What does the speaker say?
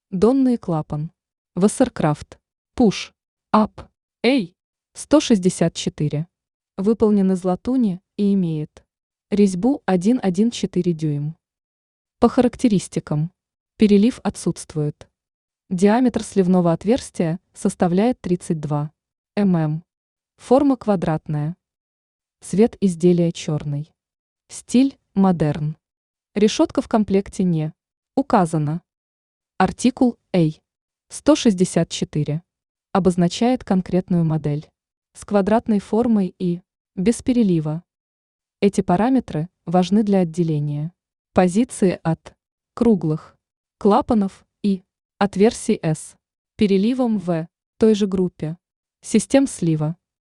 Донный клапан. Вассеркрафт. Пуш. Ап. Эй. 164. Выполнен из латуни и имеет резьбу 1,14 дюйм. По характеристикам. Перелив отсутствует. Диаметр сливного отверстия составляет 32 мм. Форма квадратная. Цвет изделия черный. Стиль модерн. Решетка в комплекте не указана. Артикул A 164 обозначает конкретную модель с квадратной формой и без перелива. Эти параметры важны для отделения позиции от круглых клапанов и от версий S переливом в той же группе систем слива.